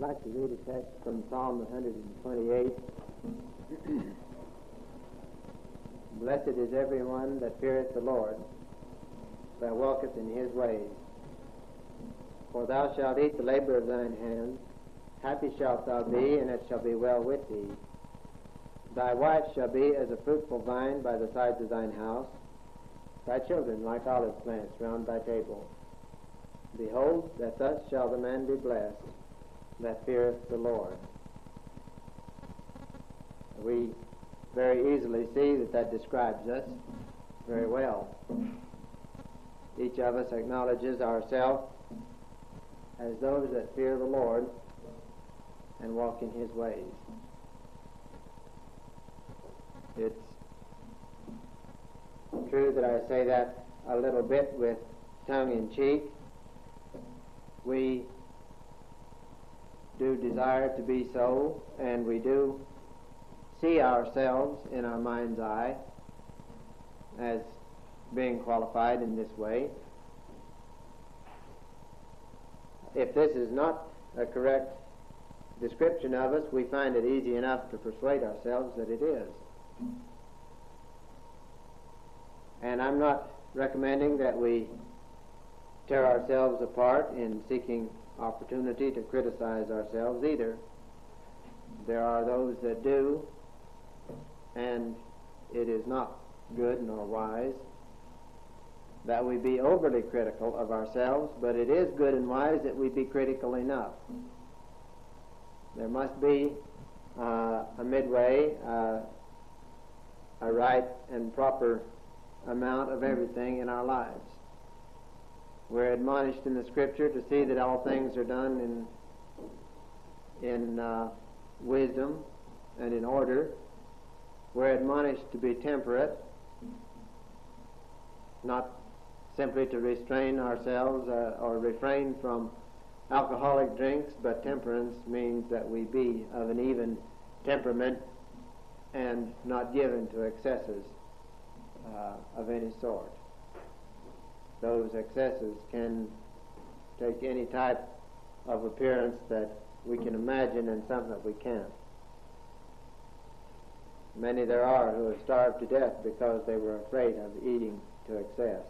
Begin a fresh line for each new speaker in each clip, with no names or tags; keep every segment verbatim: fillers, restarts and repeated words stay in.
like to read a text from Psalm one twenty-eight. Blessed is everyone that feareth the Lord, that walketh in his ways. For thou shalt eat the labor of thine hands. Happy shalt thou be, and it shall be well with thee. Thy wife shall be as a fruitful vine by the sides of thine house, thy children like olive plants round thy table. Behold, that thus shall the man be blessed that feareth the Lord. We very easily see that that describes us very well. Each of us acknowledges ourselves as those that fear the Lord and walk in his ways. It's true that I say that a little bit with tongue in cheek. We do desire to be so, and we do see ourselves in our mind's eye as being qualified in this way. If this is not a correct description of us, we find it easy enough to persuade ourselves that it is. And I'm not recommending that we tear ourselves apart in seeking opportunity to criticize ourselves either. There are those that do, and it is not good nor wise that we be overly critical of ourselves, but it is good and wise that we be critical enough. There must be uh, a midway, uh, a right and proper amount of everything in our lives. We're admonished in the Scripture to see that all things are done in in uh, wisdom and in order. We're admonished to be temperate, not simply to restrain ourselves uh, or refrain from alcoholic drinks, but temperance means that we be of an even temperament and not given to excesses uh, of any sort. Those excesses can take any type of appearance that we can imagine and some that we can't. Many there are who have starved to death because they were afraid of eating to excess.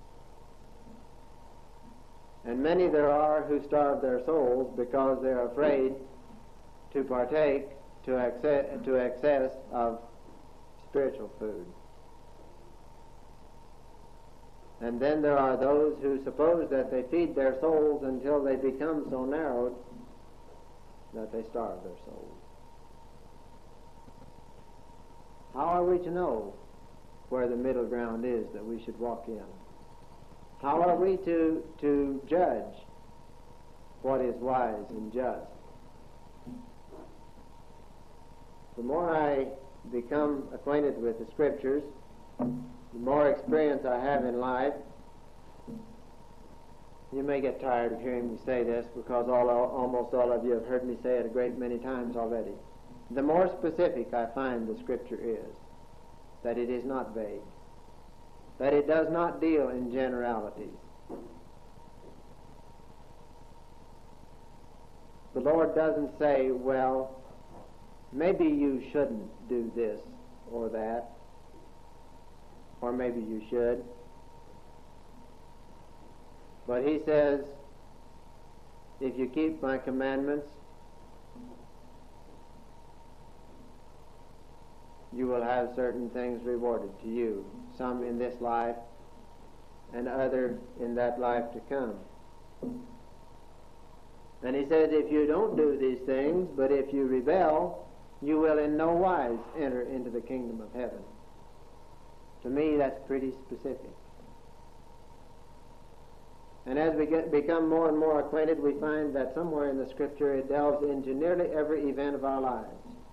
And many there are who starve their souls because they're afraid to partake to excess, to excess of spiritual food. And then there are those who suppose that they feed their souls until they become so narrowed that they starve their souls. How are we to know where the middle ground is that we should walk in? How are we to, to judge what is wise and just? The more I become acquainted with the Scriptures, the more experience I have in life. You may get tired of hearing me say this because all, almost all of you have heard me say it a great many times already. The more specific I find the Scripture is, that it is not vague, that it does not deal in generalities. The Lord doesn't say, well, maybe you shouldn't do this or that, or maybe you should. But he says, if you keep my commandments, you will have certain things rewarded to you, some in this life and other in that life to come. And he says, if you don't do these things, but if you rebel, you will in no wise enter into the kingdom of heaven. To me, that's pretty specific. And as we get, become more and more acquainted, we find that somewhere in the Scripture it delves into nearly every event of our lives.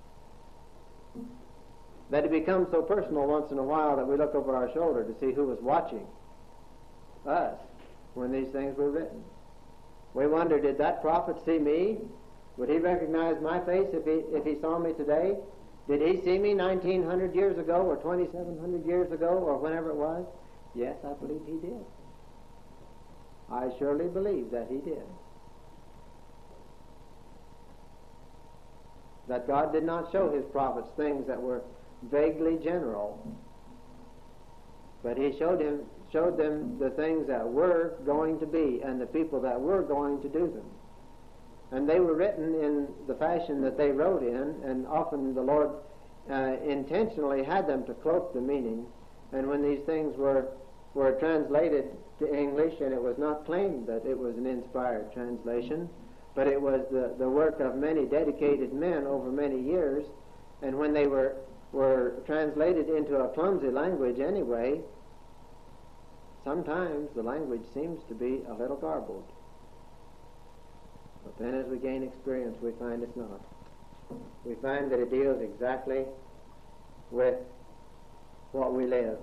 That it becomes so personal once in a while that we look over our shoulder to see who was watching us when these things were written. We wonder, did that prophet see me? Would he recognize my face if he, if he saw me today? Did he see me nineteen hundred years ago or twenty-seven hundred years ago or whenever it was? Yes, I believe he did. I surely believe that he did. that God did not show his prophets things that were vaguely general, but he showed him showed them the things that were going to be and the people that were going to do them. And they were written in the fashion that they wrote in, and often the Lord uh, intentionally had them to cloak the meaning. And when these things were were translated to English, and it was not claimed that it was an inspired translation, but it was the, the work of many dedicated men over many years, and when they were, were translated into a clumsy language anyway, sometimes the language seems to be a little garbled. But then as we gain experience, we find it's not. We find that it deals exactly with what we live.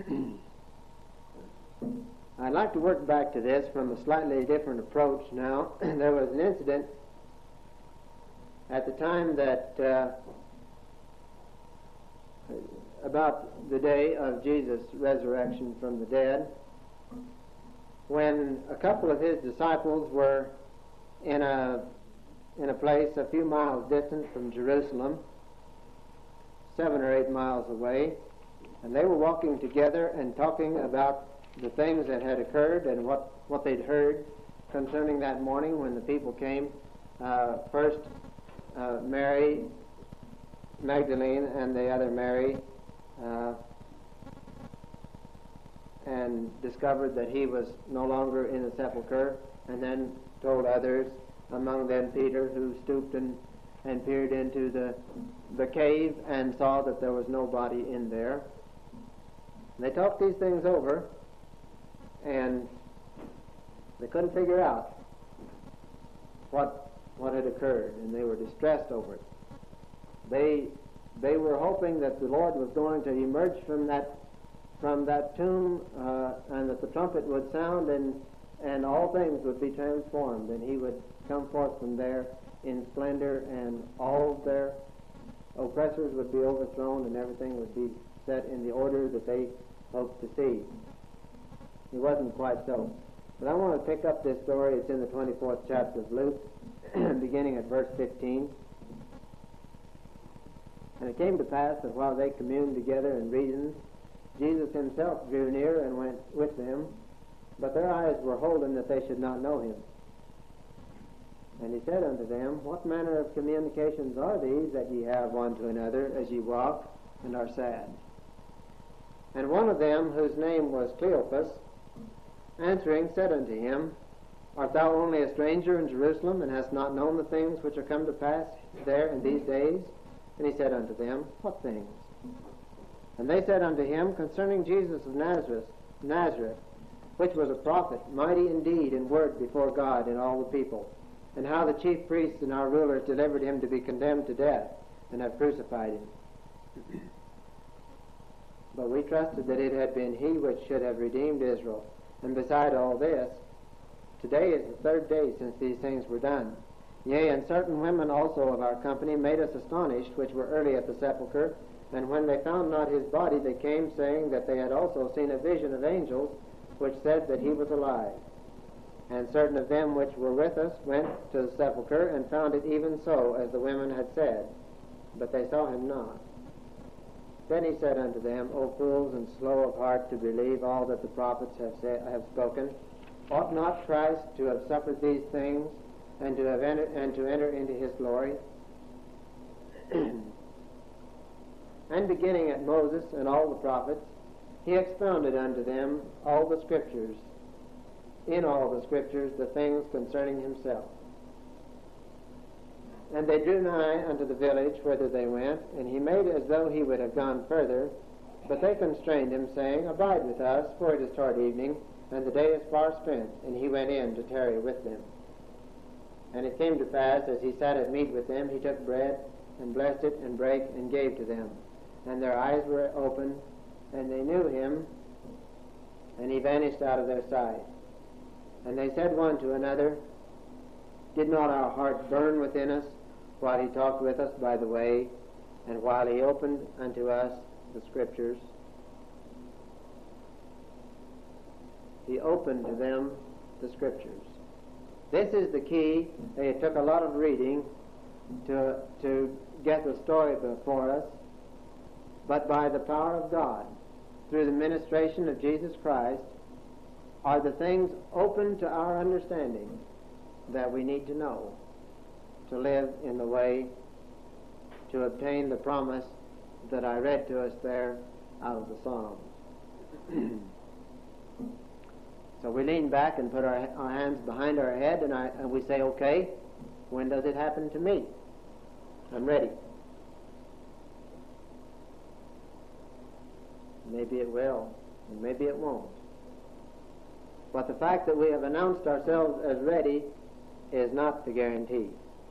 I'd like to work back to this from a slightly different approach now. There was an incident at the time that uh, about the day of Jesus' resurrection from the dead, when a couple of his disciples were in a in a place a few miles distant from Jerusalem, seven or eight miles away, and they were walking together and talking about the things that had occurred and what, what they'd heard concerning that morning when the people came. Uh, first, uh, Mary Magdalene and the other Mary, uh, and discovered that he was no longer in the sepulchre, and then told others, among them Peter, who stooped and, and peered into the, the cave and saw that there was nobody in there. They talked these things over, and they couldn't figure out what what had occurred, and they were distressed over it. They they were hoping that the Lord was going to emerge from that from that tomb, uh, and that the trumpet would sound, and and all things would be transformed, and he would come forth from there in splendor, and all their oppressors would be overthrown, and everything would be set in the order that they hoped to see. It wasn't quite so. But I want to pick up this story. It's in the twenty-fourth chapter of Luke, beginning at verse fifteen. And it came to pass that while they communed together and reasoned, Jesus himself drew near and went with them, but their eyes were holden that they should not know him. And he said unto them, What manner of communications are these that ye have one to another as ye walk and are sad? And one of them, whose name was Cleopas, answering, said unto him, Art thou only a stranger in Jerusalem, and hast not known the things which are come to pass there in these days? And he said unto them, What things? And they said unto him, Concerning Jesus of Nazareth, Nazareth, which was a prophet, mighty in deed and word before God and all the people, and how the chief priests and our rulers delivered him to be condemned to death, and have crucified him. But we trusted that it had been he which should have redeemed Israel. And beside all this, today is the third day since these things were done. Yea, and certain women also of our company made us astonished, which were early at the sepulchre. And when they found not his body, they came, saying that they had also seen a vision of angels, which said that he was alive. And certain of them which were with us went to the sepulchre, and found it even so, as the women had said, but they saw him not. Then he said unto them, O fools, and slow of heart to believe all that the prophets have said, have spoken. Ought not Christ to have suffered these things, and to have enter, and to enter into his glory? And beginning at Moses and all the prophets, he expounded unto them all the scriptures, in all the scriptures, the things concerning himself. And they drew nigh unto the village whither they went, and he made as though he would have gone further, but they constrained him, saying, Abide with us, for it is toward evening, and the day is far spent. And he went in to tarry with them. And it came to pass, as he sat at meat with them, he took bread, and blessed it, and brake, and gave to them. And their eyes were opened, and they knew him, and he vanished out of their sight. And they said one to another, Did not our heart burn within us, while he talked with us by the way, and while he opened unto us the scriptures? He opened to them the scriptures. This is the key. It took a lot of reading to to get the story before us, but by the power of God, through the ministration of Jesus Christ, are the things open to our understanding that we need to know to live in the way to obtain the promise that I read to us there out of the Psalms. So we lean back and put our, our hands behind our head, and, I, and we say, okay, when does it happen to me? I'm ready. Maybe it will, and maybe it won't. But the fact that we have announced ourselves as ready is not the guarantee.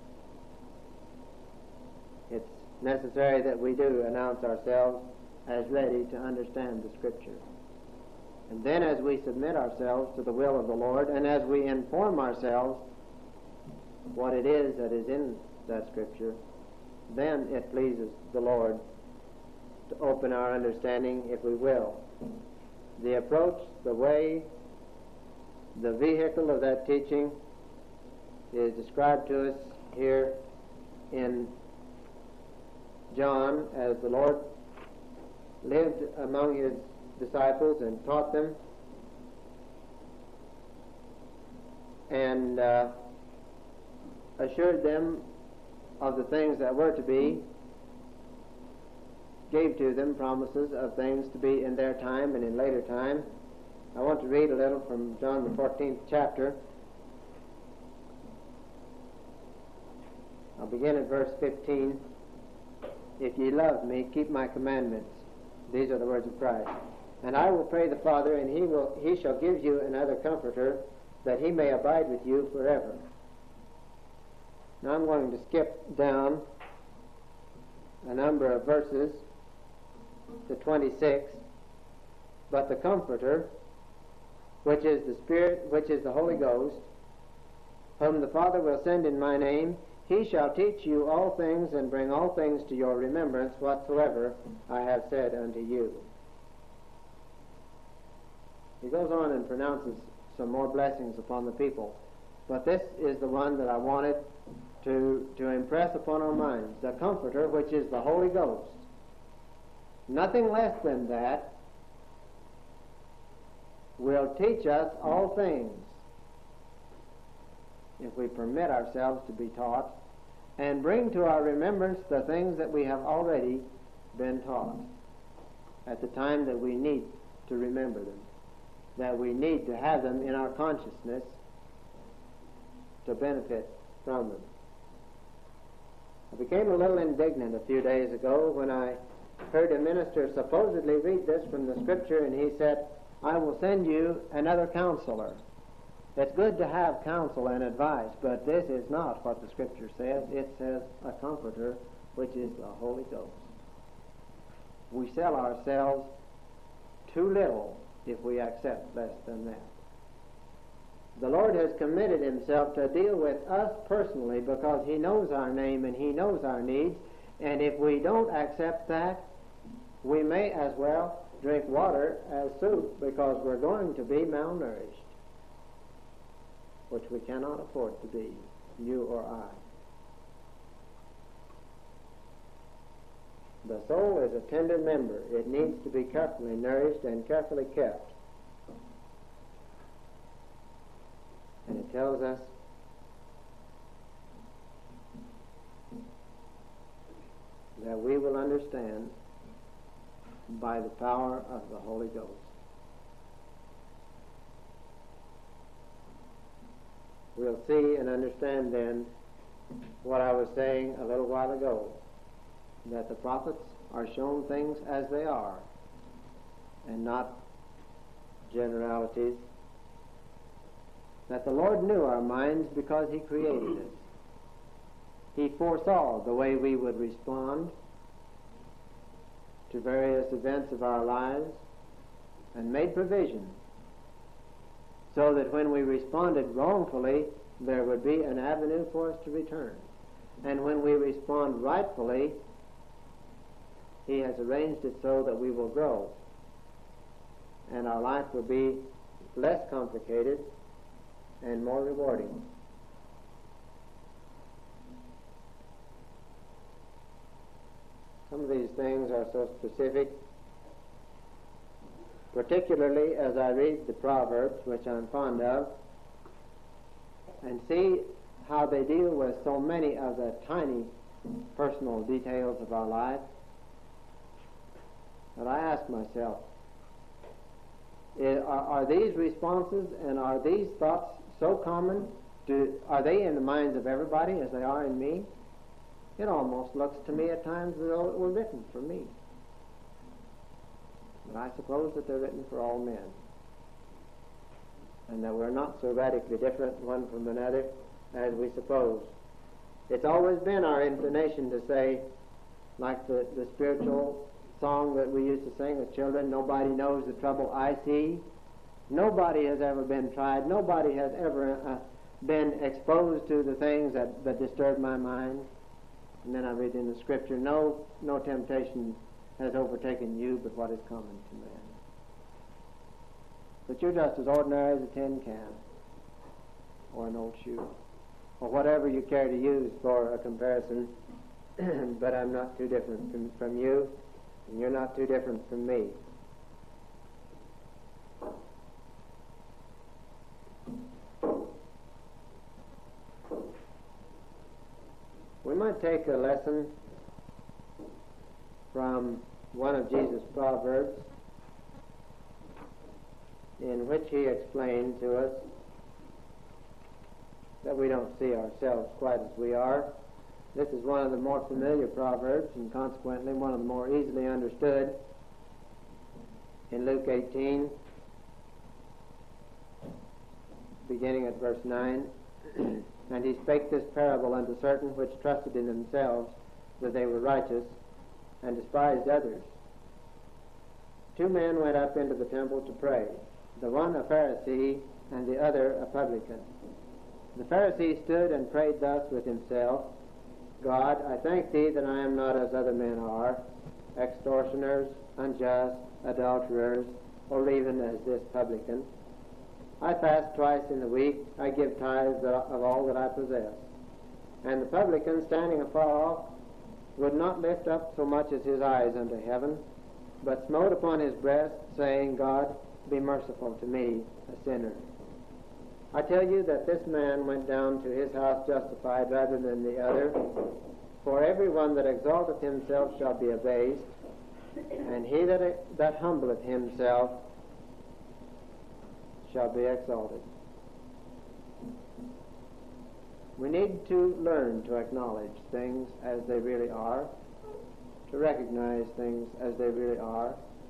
It's necessary that we do announce ourselves as ready to understand the Scripture. And then as we submit ourselves to the will of the Lord, and as we inform ourselves what it is that is in that Scripture, then it pleases the Lord to open our understanding, if we will. The approach, the way, the vehicle of that teaching is described to us here in John as the Lord lived among his disciples and taught them, and uh, assured them of the things that were to be, gave to them promises of things to be in their time and in later time. I want to read a little from John the fourteenth chapter. I'll begin at verse fifteen. If ye love me, keep my commandments. These are the words of Christ. And I will pray the Father, and he will he shall give you another Comforter, that he may abide with you forever. Now I'm going to skip down a number of verses to twenty-six. But the Comforter, which is the Spirit, which is the Holy Ghost, whom the Father will send in my name, he shall teach you all things, and bring all things to your remembrance whatsoever I have said unto you. He goes on and pronounces some more blessings upon the people. But this is the one that I wanted to, to impress upon our minds. The Comforter, which is the Holy Ghost. Nothing less than that will teach us all things, if we permit ourselves to be taught, and bring to our remembrance the things that we have already been taught at the time that we need to remember them, that we need to have them in our consciousness to benefit from them. I became a little indignant a few days ago when I heard a minister supposedly read this from the Scripture, and he said, I will send you another counselor. It's good to have counsel and advice, but this is not what the Scripture says. It says a Comforter, which is the Holy Ghost. We sell ourselves too little if we accept less than that. The Lord has committed himself to deal with us personally because he knows our name and he knows our needs, and if we don't accept that, we may as well drink water as soup, because we're going to be malnourished, which we cannot afford to be, you or I. The soul is a tender member. It needs to be carefully nourished and carefully kept. And it tells us that we will understand by the power of the Holy Ghost. We'll see and understand then what I was saying a little while ago, that the prophets are shown things as they are and not generalities, that the Lord knew our minds because he created us. He foresaw the way we would respond to various events of our lives and made provision so that when we responded wrongfully, there would be an avenue for us to return. And when we respond rightfully, he has arranged it so that we will grow and our life will be less complicated and more rewarding. Some of these things are so specific, particularly as I read the Proverbs, which I'm fond of, and see how they deal with so many of the tiny personal details of our life, that I ask myself, are, are these responses and are these thoughts so common? Do, are they in the minds of everybody as they are in me? It almost looks to me at times as though it were written for me. But I suppose that they're written for all men, and that we're not so radically different one from another as we suppose. It's always been our inclination to say, like the, the spiritual song that we used to sing as children, nobody knows the trouble I see. Nobody has ever been tried. Nobody has ever uh, been exposed to the things that, that disturb my mind. And then I read in the Scripture, no, no temptation has overtaken you but what is common to man. But you're just as ordinary as a tin can or an old shoe or whatever you care to use for a comparison. But I'm not too different from, from you, and you're not too different from me. We might take a lesson from one of Jesus' Proverbs in which he explained to us that we don't see ourselves quite as we are. This is one of the more familiar Proverbs, and consequently one of the more easily understood. In Luke eighteen, beginning at verse nine, and he spake this parable unto certain which trusted in themselves that they were righteous, and despised others. Two men went up into the temple to pray, the one a Pharisee, and the other a publican. The Pharisee stood and prayed thus with himself, God, I thank thee that I am not as other men are, extortioners, unjust, adulterers, or even as this publican. I fast twice in the week, I give tithes of all that I possess. And the publican, standing afar off, would not lift up so much as his eyes unto heaven, but smote upon his breast, saying, God, be merciful to me, a sinner. I tell you that this man went down to his house justified rather than the other. For every one that exalteth himself shall be abased, and he that, that humbleth himself shall be exalted. We need to learn to acknowledge things as they really are, to recognize things as they really are,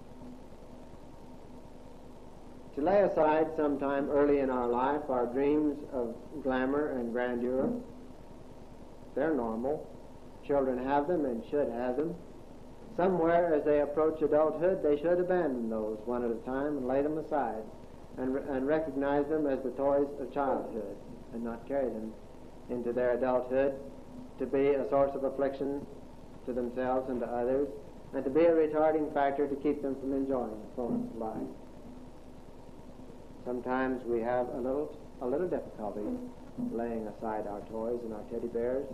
to lay aside sometime early in our life our dreams of glamour and grandeur. They're normal. Children have them and should have them. Somewhere as they approach adulthood, they should abandon those one at a time and lay them aside and, and recognize them as the toys of childhood and not carry them into their adulthood to be a source of affliction to themselves and to others, and to be a retarding factor to keep them from enjoying the fullness of life. Sometimes we have a little a little difficulty laying aside our toys and our teddy bears.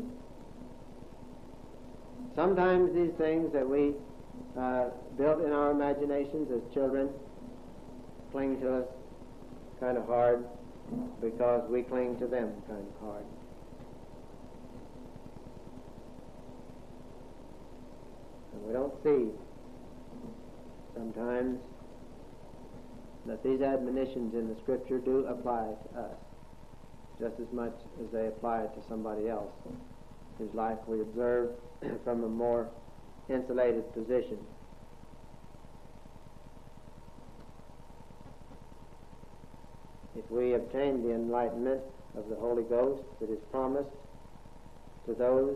Sometimes these things that we uh, built in our imaginations as children cling to us kind of hard because we cling to them kind of hard. And we don't see sometimes that these admonitions in the Scripture do apply to us just as much as they apply to somebody else whose life we observe from a more insulated position. If we obtain the enlightenment of the Holy Ghost that is promised to those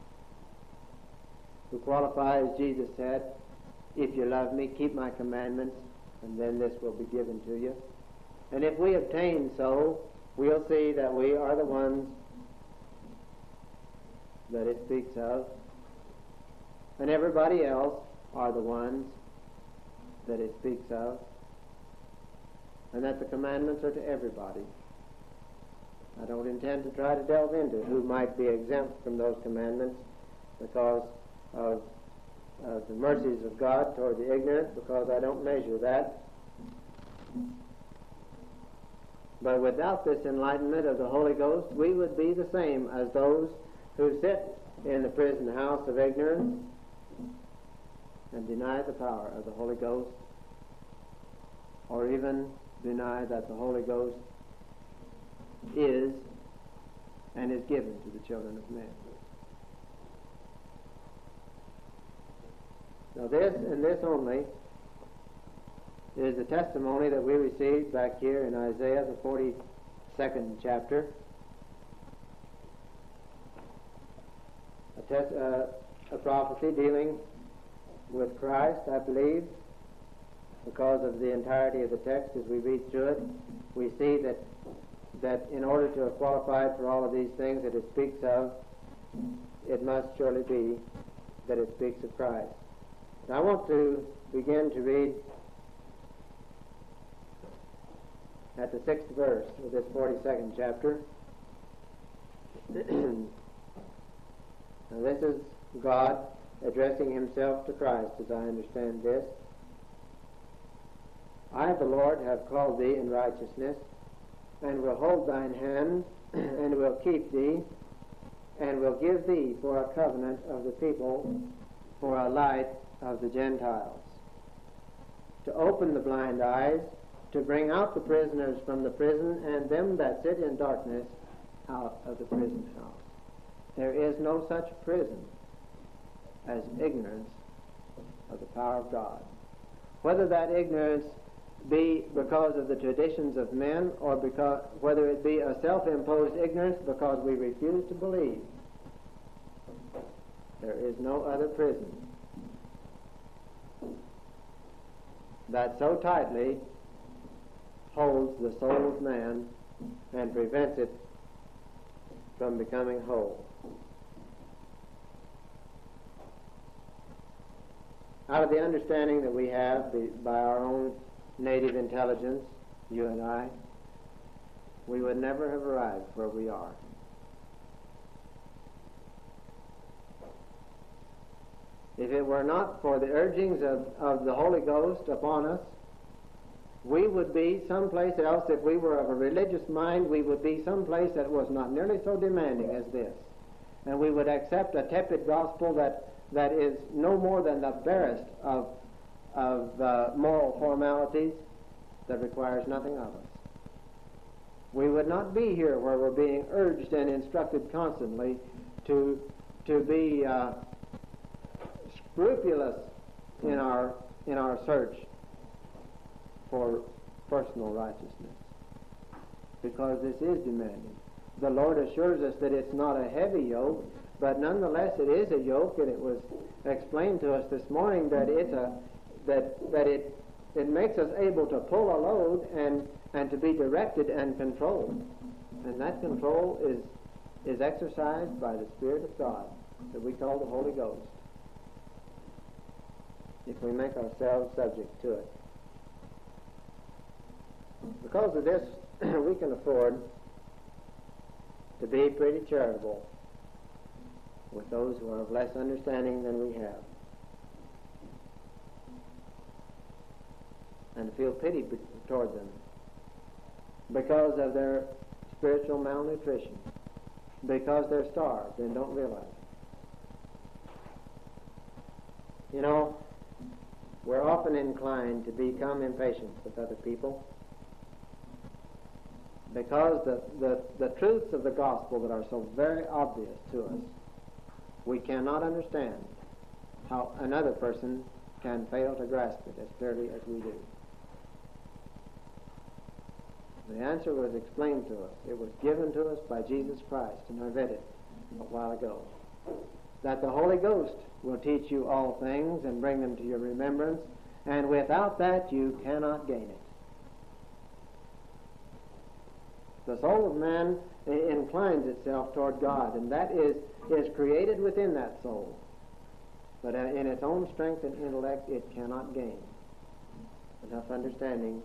who qualify, as Jesus said, if you love me, keep my commandments, and then this will be given to you. And if we obtain so, we'll see that we are the ones that it speaks of, and everybody else are the ones that it speaks of, and that the commandments are to everybody. I don't intend to try to delve into who might be exempt from those commandments because of of the mercies of God toward the ignorant, because I don't measure that. But without this enlightenment of the Holy Ghost, we would be the same as those who sit in the prison house of ignorance and deny the power of the Holy Ghost, or even deny that the Holy Ghost is and is given to the children of men. Now this, and this only, is the testimony that we received back here in Isaiah, the forty-second chapter. A, tes- uh, a prophecy dealing with Christ, I believe, because of the entirety of the text as we read through it. We see that that in order to qualify for all of these things that it speaks of, it must surely be that it speaks of Christ. Now I want to begin to read at the sixth verse of this forty-second chapter. Now this is God addressing himself to Christ, as I understand this. I, the Lord, have called thee in righteousness, and will hold thine hand, and will keep thee, and will give thee for a covenant of the people, for a light of the Gentiles, to open the blind eyes, to bring out the prisoners from the prison, and them that sit in darkness out of the prison house. There is no such prison as ignorance of the power of God. Whether that ignorance be because of the traditions of men, or because whether it be a self-imposed ignorance because we refuse to believe, there is no other prison that so tightly holds the soul of man and prevents it from becoming whole. Out of the understanding that we have by our own native intelligence, you and I, we would never have arrived where we are. If it were not for the urgings of, of the Holy Ghost upon us, we would be someplace else. If we were of a religious mind, we would be someplace that was not nearly so demanding as this. And we would accept a tepid gospel that, that is no more than the barest of, of uh, moral formalities that requires nothing of us. We would not be here where we're being urged and instructed constantly to, to be uh, scrupulous in our, in our search for personal righteousness, because this is demanding. The Lord assures us that it's not a heavy yoke, but nonetheless it is a yoke, and it was explained to us this morning that it's a that that it it makes us able to pull a load and and to be directed and controlled, and that control is is exercised by the Spirit of God that we call the Holy Ghost, if we make ourselves subject to it. Because of this, we can afford to be pretty charitable with those who are of less understanding than we have, and to feel pity toward them because of their spiritual malnutrition, because they're starved and don't realize it. You know, we're often inclined to become impatient with other people, because the, the, the truths of the gospel that are so very obvious to us, we cannot understand how another person can fail to grasp it as clearly as we do. The answer was explained to us. It was given to us by Jesus Christ, and I read it a while ago, that the Holy Ghost will teach you all things and bring them to your remembrance, and without that you cannot gain it. The soul of man inclines itself toward God, and that is, is created within that soul. But in its own strength and intellect, it cannot gain enough understanding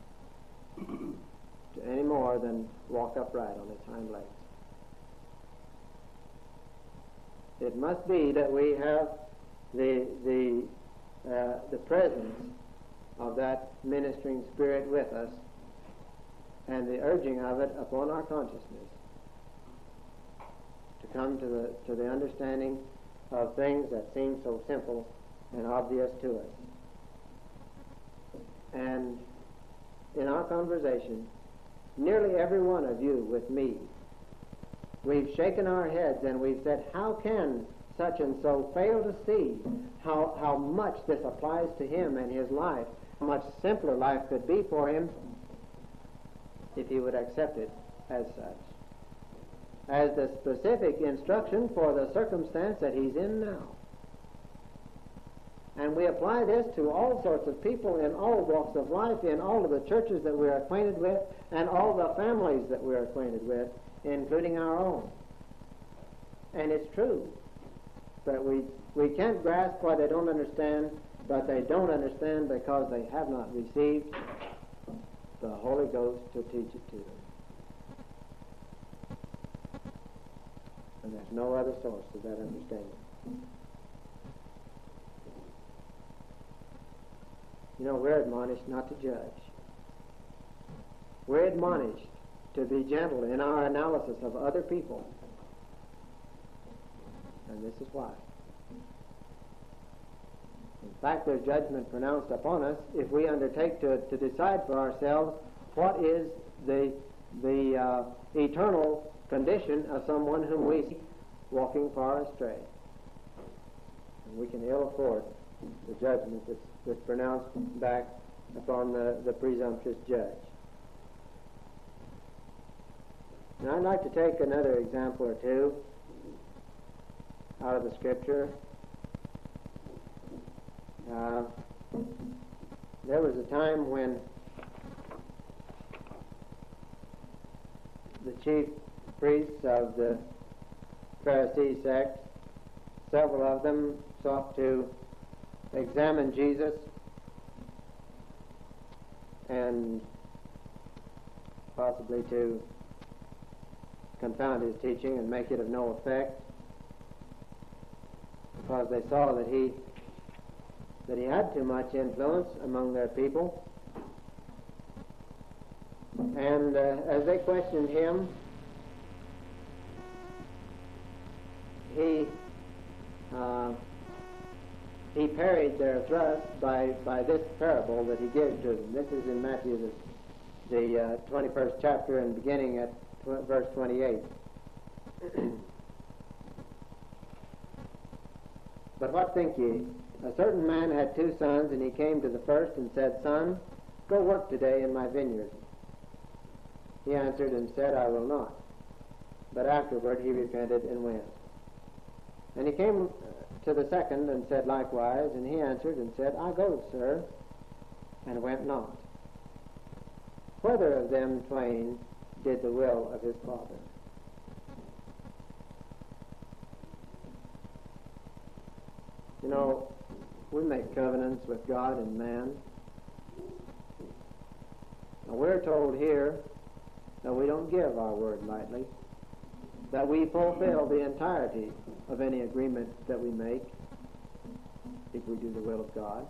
to any more than walk upright on its hind legs. It must be that we have the, the, uh, the presence of that ministering Spirit with us and the urging of it upon our consciousness to come to the, to the understanding of things that seem so simple and obvious to us. And in our conversation, nearly every one of you with me, we've shaken our heads and we've said, how can such and so fail to see how, how much this applies to him and his life, how much simpler life could be for him if he would accept it as such, as the specific instruction for the circumstance that he's in now. And we apply this to all sorts of people in all walks of life, in all of the churches that we're acquainted with, and all the families that we're acquainted with, including our own. And it's true. But we, we can't grasp what they don't understand, but they don't understand because they have not received the Holy Ghost to teach it to them. And there's no other source of that understanding. You know, we're admonished not to judge. We're admonished to be gentle in our analysis of other people. And this is why. In fact, there's judgment pronounced upon us if we undertake to, to decide for ourselves what is the, the uh, eternal condition of someone whom we see walking far astray. And we can ill afford the judgment that's, that's pronounced back upon the, the presumptuous judge. Now I'd like to take another example or two out of the Scripture. Uh, there was a time when the chief priests of the Pharisee sect, several of them sought to examine Jesus and possibly to confound his teaching and make it of no effect, because they saw that he that he had too much influence among their people. And uh, as they questioned him, he uh, he parried their thrust by, by this parable that he gave to them. This is in Matthew, the, the uh, twenty-first chapter, and beginning at tw- verse twenty-eight. But what think ye? A certain man had two sons, and he came to the first and said, Son, go work today in my vineyard. He answered and said, I will not. But afterward he repented and went. And he came to the second and said likewise, and he answered and said, I go, sir, and went not. Whether of them twain did the will of his father? You know, we make covenants with God and man. Now we're told here that we don't give our word lightly, that we fulfill the entirety of any agreement that we make if we do the will of God.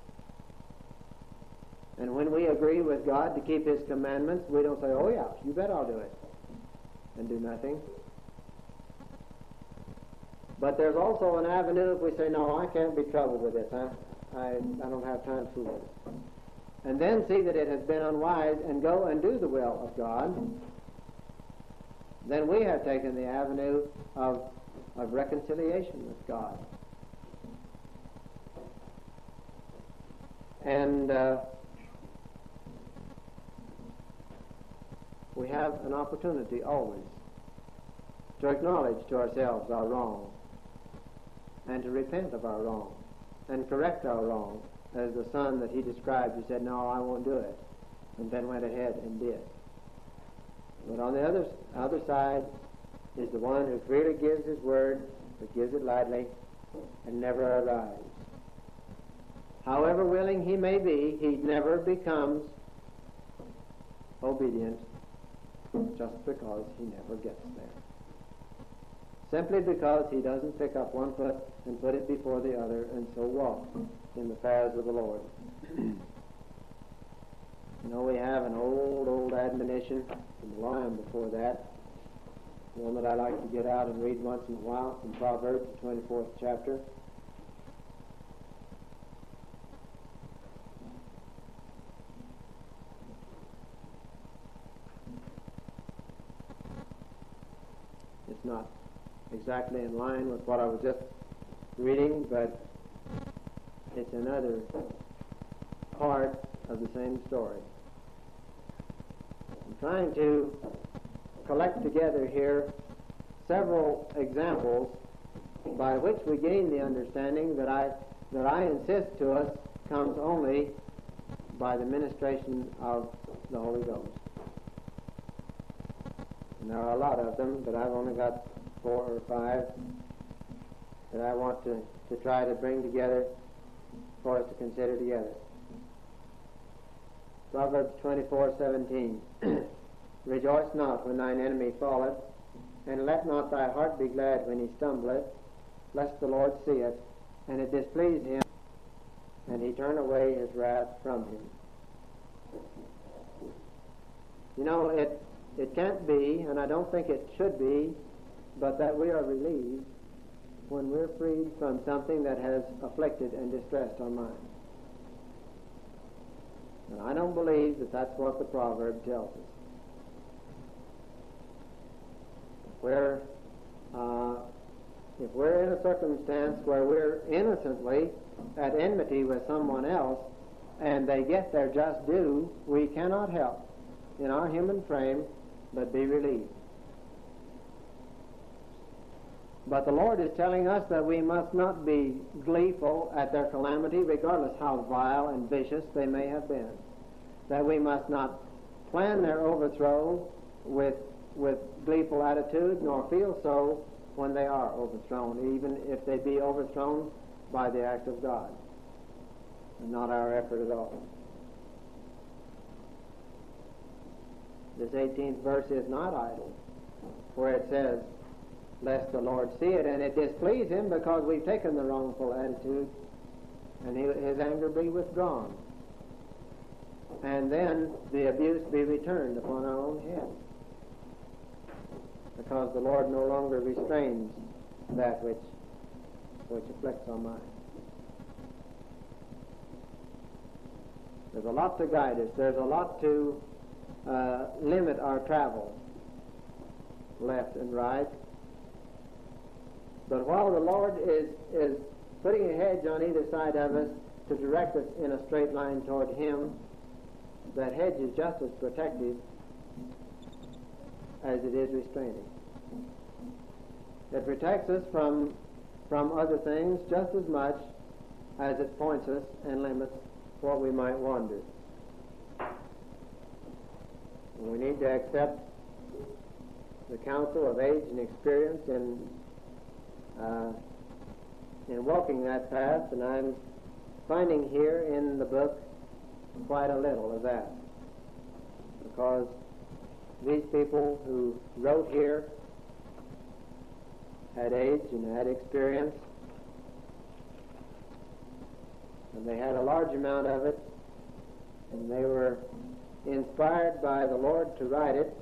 And when we agree with God to keep his commandments, we don't say, oh yeah, you bet I'll do it, and do nothing. But there's also an avenue if we say, no, I can't be troubled with this. I, I, I don't have time to fool with it. And then see that it has been unwise and go and do the will of God. Then we have taken the avenue of, of reconciliation with God. And uh, we have an opportunity always to acknowledge to ourselves our wrong, and to repent of our wrong, and correct our wrong, as the son that he described, who said, no, I won't do it, and then went ahead and did. But on the other, other side is the one who freely gives his word, but gives it lightly, and never arrives. However willing he may be, he never becomes obedient just because he never gets there. simply because he doesn't pick up one foot and put it before the other and so walk in the paths of the Lord. You know, we have an old, old admonition from the line before that, one that I like to get out and read once in a while from Proverbs, the twenty-fourth chapter. It's not exactly in line with what I was just reading, but it's another part of the same story. I'm trying to collect together here several examples by which we gain the understanding that I that I insist to us comes only by the ministration of the Holy Ghost. And there are a lot of them, but I've only got four or five that I want to, to try to bring together for us to consider together. Proverbs twenty-four seventeen. Rejoice not when thine enemy falleth, and let not thy heart be glad when he stumbleth, lest the Lord see it, and it displease him, and he turn away his wrath from him. You know, it, it can't be, and I don't think it should be, but that we are relieved when we're freed from something that has afflicted and distressed our mind. And I don't believe that that's what the proverb tells us. If we're, uh, if we're in a circumstance where we're innocently at enmity with someone else and they get their just due, we cannot help in our human frame but be relieved. But the Lord is telling us that we must not be gleeful at their calamity, regardless how vile and vicious they may have been. That we must not plan their overthrow with, with gleeful attitude, nor feel so when they are overthrown, even if they be overthrown by the act of God, and not our effort at all. This eighteenth verse is not idle, where it says, lest the Lord see it, and it displease him because we've taken the wrongful attitude, and he, his anger be withdrawn, and then the abuse be returned upon our own head, because the Lord no longer restrains that which which afflicts our mind. There's a lot to guide us. There's a lot to uh, limit our travel left and right. But while the Lord is, is putting a hedge on either side of us to direct us in a straight line toward Him, that hedge is just as protective as it is restraining. It protects us from, from other things just as much as it points us and limits what we might wander. We need to accept the counsel of age and experience in Uh, in walking that path, and I'm finding here in the book quite a little of that, because these people who wrote here had age and had experience, and they had a large amount of it, and they were inspired by the Lord to write it,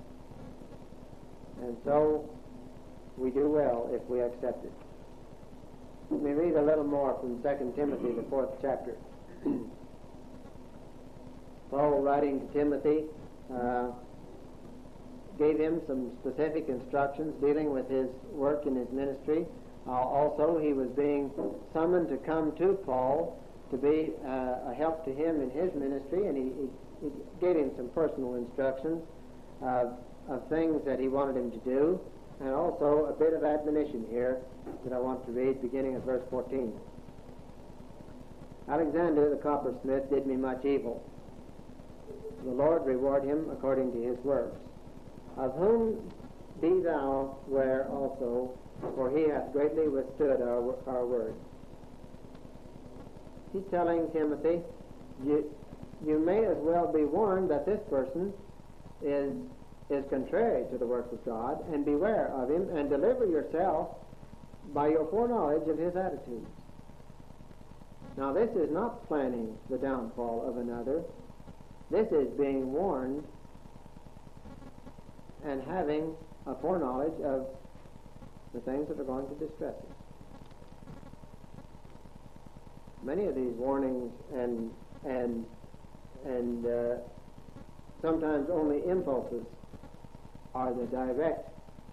and so we do well if we accept it. Let me read a little more from Second Timothy, the fourth chapter. Paul, writing to Timothy, uh, gave him some specific instructions dealing with his work in his ministry. Uh, also, he was being summoned to come to Paul to be uh, a help to him in his ministry, and he, he, he gave him some personal instructions uh, of things that he wanted him to do, and also a bit of admonition here that I want to read, beginning at verse fourteen. Alexander the coppersmith did me much evil. The Lord reward him according to his works. Of whom be thou ware also, for he hath greatly withstood our, our word. He's telling Timothy, you, you may as well be warned that this person is is contrary to the work of God, and beware of him, and deliver yourself by your foreknowledge of his attitudes. Now this is not planning the downfall of another. This is being warned and having a foreknowledge of the things that are going to distress us. Many of these warnings and and and uh, sometimes only impulses are the direct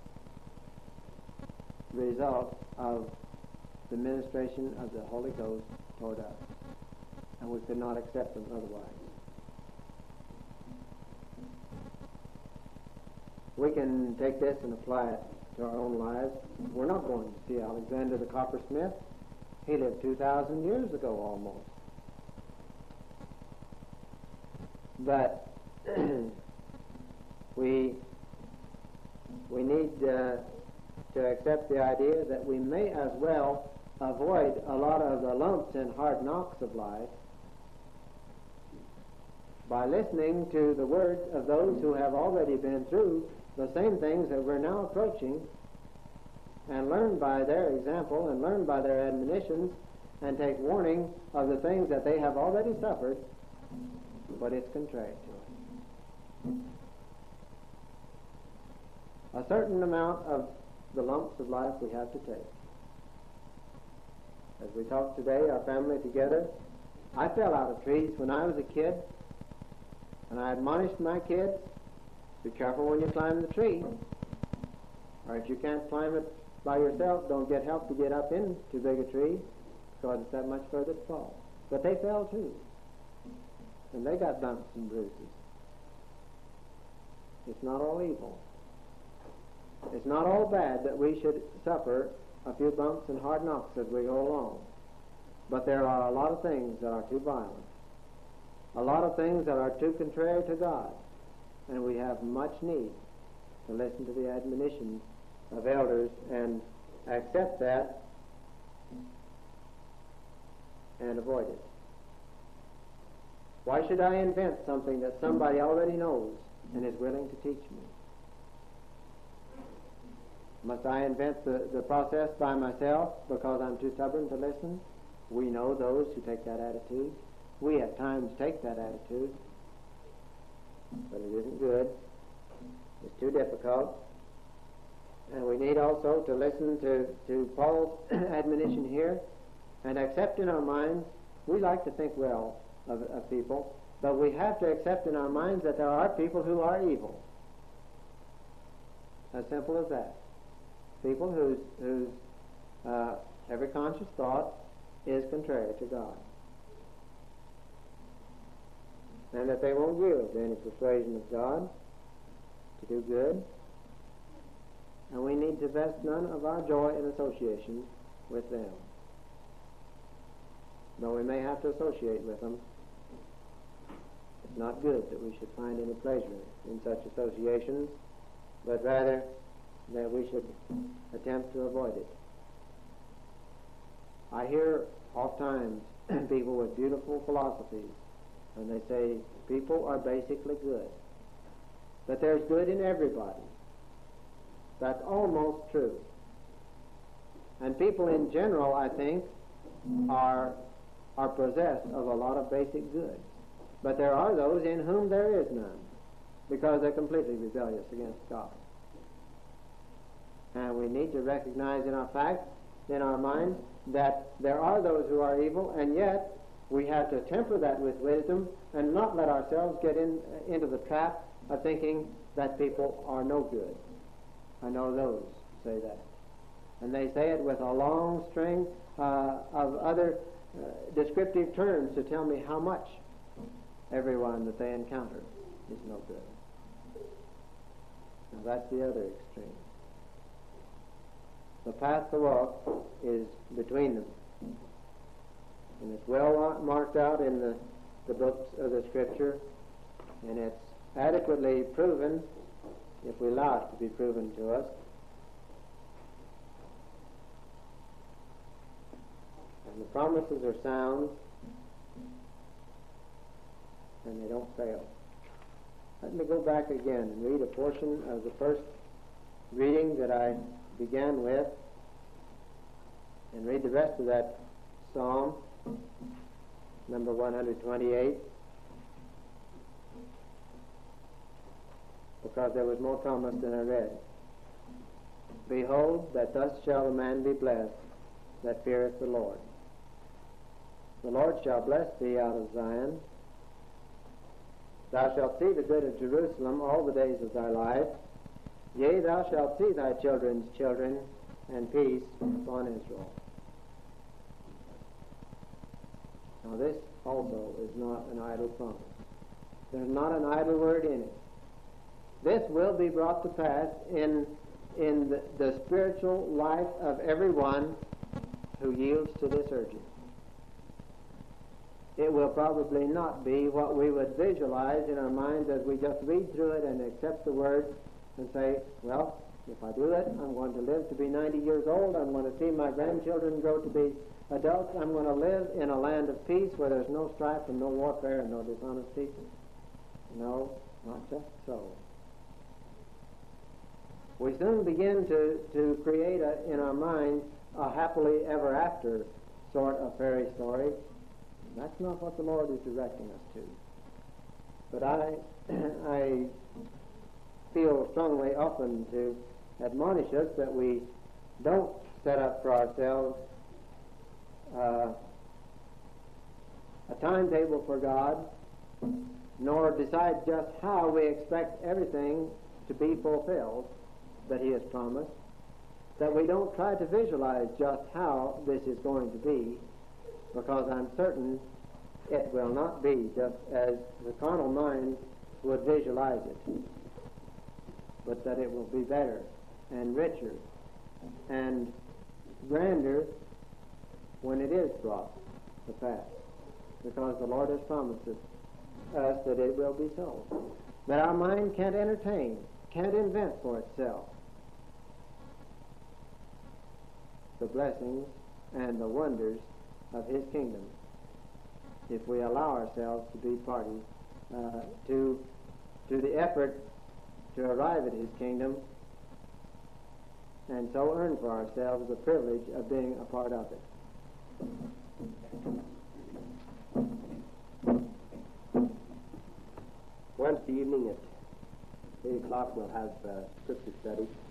result of the ministration of the Holy Ghost toward us, and we could not accept them otherwise. We can take this and apply it to our own lives. We're not going to see Alexander the coppersmith. He lived two thousand years ago almost. But we we need uh, to accept the idea that we may as well avoid a lot of the lumps and hard knocks of life by listening to the words of those who have already been through the same things that we're now approaching, and learn by their example and learn by their admonitions and take warning of the things that they have already suffered, but it's contrary to it. A certain amount of the lumps of life we have to take. As we talk today, our family together, I fell out of trees when I was a kid, and I admonished my kids, be careful when you climb the tree, or if you can't climb it by yourself, don't get help to get up in too big a tree, because it's that much further to fall. But they fell too, and they got bumps and bruises. It's not all evil. It's not all bad that we should suffer a few bumps and hard knocks as we go along. But there are a lot of things that are too violent, a lot of things that are too contrary to God, and we have much need to listen to the admonitions of elders and accept that and avoid it. Why should I invent something that somebody already knows and is willing to teach me? Must I invent the, the process by myself because I'm too stubborn to listen? We know those who take that attitude. We at times take that attitude, but it isn't good. It's too difficult. And we need also to listen to, to Paul's admonition here and accept in our minds, we like to think well of, of people, but we have to accept in our minds that there are people who are evil. As simple as that. People whose, whose uh, every conscious thought is contrary to God. And that they won't yield to any persuasion of God to do good. And we need to vest none of our joy in association with them. Though we may have to associate with them, it's not good that we should find any pleasure in such associations, but rather that we should attempt to avoid it. I hear oft times people with beautiful philosophies, and they say people are basically good, that there's good in everybody. That's almost true. And people in general, I think, are are possessed of a lot of basic goods. But there are those in whom there is none, because they're completely rebellious against God. And we need to recognize in our fact, in our minds, that there are those who are evil, and yet we have to temper that with wisdom and not let ourselves get in, into the trap of thinking that people are no good. I know those say that. And they say it with a long string uh, of other uh, descriptive terms to tell me how much everyone that they encounter is no good. Now that's the other extreme. The path to walk is between them. And it's well marked out in the, the books of the Scripture, and it's adequately proven, if we allow it to be proven to us. And the promises are sound, and they don't fail. Let me go back again and read a portion of the first reading that I began with, and read the rest of that psalm, number one hundred twenty-eight, because there was more promise than I read. Behold, that thus shall a man be blessed that feareth the Lord. The Lord shall bless thee out of Zion. Thou shalt see the good of Jerusalem all the days of thy life. Yea, thou shalt see thy children's children, and peace upon Israel. Now this also is not an idle promise. There's not an idle word in it. This will be brought to pass in, in the, the spiritual life of everyone who yields to this urging. It will probably not be what we would visualize in our minds as we just read through it and accept the words and say, well, if I do it, I'm going to live to be ninety years old. I'm going to see my grandchildren grow to be adults. I'm going to live in a land of peace where there's no strife and no warfare and no dishonesty. No, not just so. We soon begin to, to create a, in our minds a happily ever after sort of fairy story. That's not what the Lord is directing us to. But I, I feel strongly often to admonish us that we don't set up for ourselves uh, a timetable for God, nor decide just how we expect everything to be fulfilled that He has promised, that we don't try to visualize just how this is going to be, because I'm certain it will not be just as the carnal mind would visualize it, but that it will be better and richer and grander when it is brought to pass, because the Lord has promised us, us that it will be so. That our mind can't entertain, can't invent for itself the blessings and the wonders of His kingdom if we allow ourselves to be parties uh, to, to the effort to arrive at His kingdom and so earn for ourselves the privilege of being a part of it.
Wednesday evening at eight o'clock we'll have uh, scripture study.